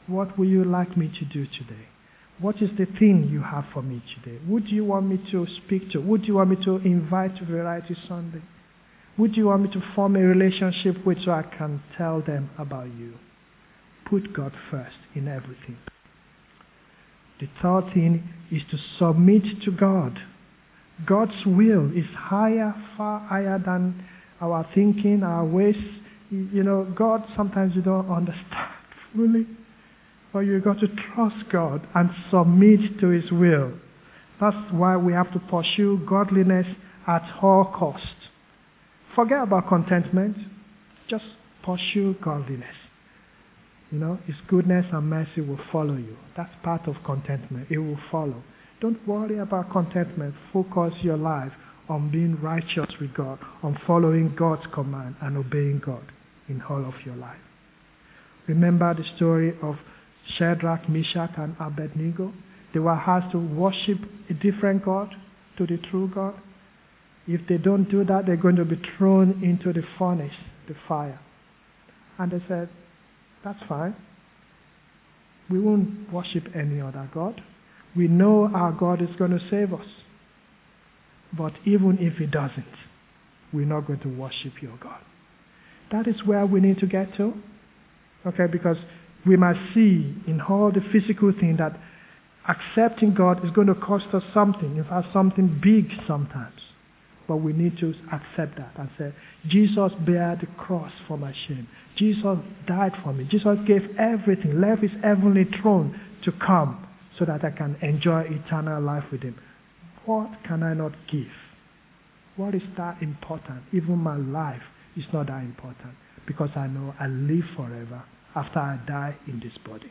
What will you like me to do today? What is the thing you have for me today? Would you want me to speak to? Would you want me to invite to Variety Sunday? Would you want me to form a relationship with so I can tell them about you? Put God first in everything. The third thing is to submit to God. God's will is higher, far higher than our thinking, our ways. You know, God, sometimes you don't understand fully. But you've got to trust God and submit to His will. That's why we have to pursue godliness at all costs. Forget about contentment. Just pursue godliness. You know, His goodness and mercy will follow you. That's part of contentment. It will follow. Don't worry about contentment. Focus your life on being righteous with God, on following God's command and obeying God in all of your life. Remember the story of Shadrach, Meshach, and Abednego? They were asked to worship a different God to the true God. If they don't do that, they're going to be thrown into the furnace, the fire. And they said, that's fine. We won't worship any other God. We know our God is going to save us. But even if He doesn't, we're not going to worship your God. That is where we need to get to. Okay, because we must see in all the physical thing that accepting God is going to cost us something. In fact, something big sometimes. But we need to accept that and say, Jesus bare the cross for my shame. Jesus died for me. Jesus gave everything, left His heavenly throne to come so that I can enjoy eternal life with Him. What can I not give? What is that important? Even my life is not that important because I know I live forever after I die in this body.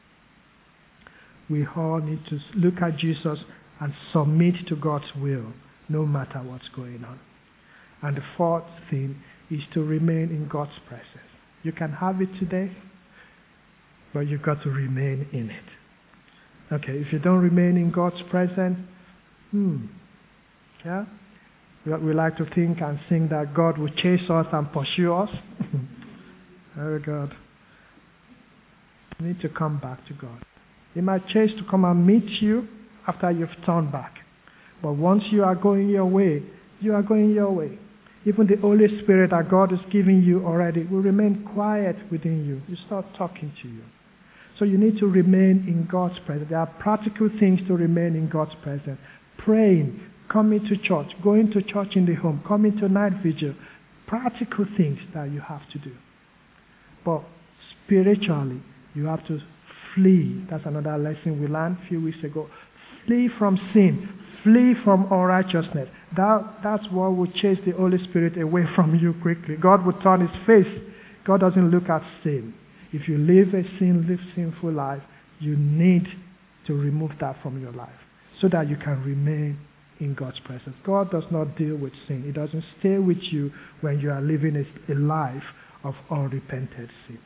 We all need to look at Jesus and submit to God's will, no matter what's going on. And the fourth thing is to remain in God's presence. You can have it today, but you've got to remain in it. Okay, if you don't remain in God's presence, hmm, yeah, we, we like to think and sing that God will chase us and pursue us. Very good. You need to come back to God. He might chase to come and meet you after you've turned back. But once you are going your way, you are going your way. Even the Holy Spirit that God is giving you already will remain quiet within you. He starts talking to you. So you need to remain in God's presence. There are practical things to remain in God's presence. Praying, coming to church, going to church in the home, coming to night vigil. Practical things that you have to do. But spiritually, you have to flee. That's another lesson we learned a few weeks ago. Flee from sin. Flee from unrighteousness. That, that's what will chase the Holy Spirit away from you quickly. God will turn His face. God doesn't look at sin. If you live a sin, live sinful life, you need to remove that from your life so that you can remain in God's presence. God does not deal with sin. He doesn't stay with you when you are living a, a life of unrepented sin.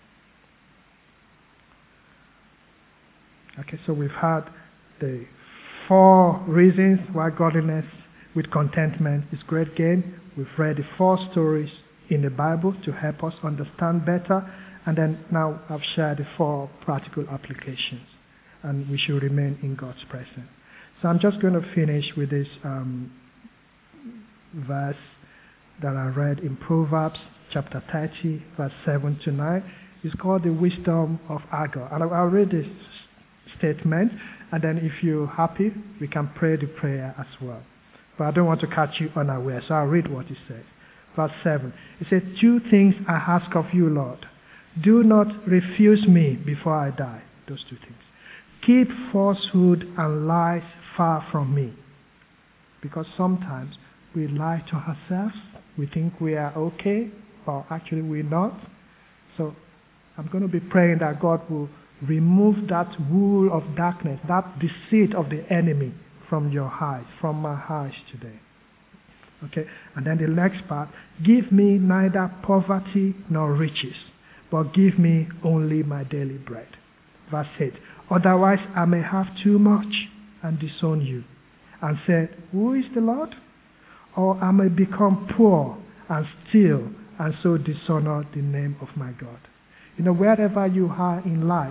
Okay, so we've had the four reasons why godliness with contentment is great gain. We've read the four stories in the Bible to help us understand better. And then now I've shared the four practical applications. And we should remain in God's presence. So I'm just going to finish with this um, verse that I read in Proverbs chapter thirty, verse seven to nine. It's called the wisdom of Agur. And I'll read this statement, and then if you're happy, we can pray the prayer as well. But I don't want to catch you unaware, so I'll read what it says. Verse seven. It says, two things I ask of you, Lord. Do not refuse me before I die. Those two things. Keep falsehood and lies far from me. Because sometimes we lie to ourselves. We think we are okay, but actually we're not. So I'm going to be praying that God will remove that wool of darkness, that deceit of the enemy from your eyes, from my eyes today. Okay? And then the next part, give me neither poverty nor riches, but give me only my daily bread. Verse eight, otherwise I may have too much and disown you, and say, who is the Lord? Or I may become poor and steal, and so dishonor the name of my God. You know, wherever you are in life,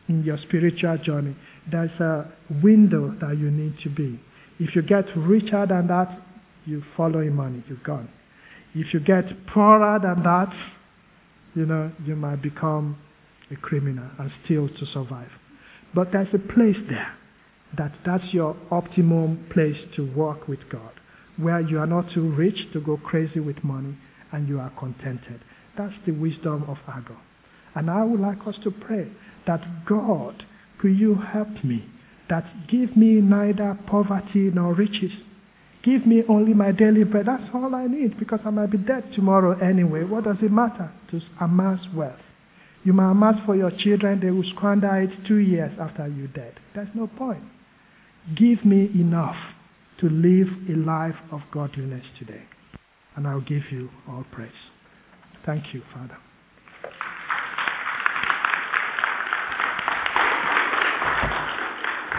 in your spiritual journey. There's a window that you need to be. If you get richer than that, you follow in money, you're gone. If you get poorer than that, you know, you might become a criminal and steal to survive. But there's a place there that that's your optimum place to work with God, where you are not too rich to go crazy with money and you are contented. That's the wisdom of Agur. And I would like us to pray that God, could you help me, that give me neither poverty nor riches. Give me only my daily bread. That's all I need, because I might be dead tomorrow anyway. What does it matter to amass wealth? You might amass for your children, they will squander it two years after you're dead. There's no point. Give me enough to live a life of godliness today, and I'll give you all praise. Thank you, Father.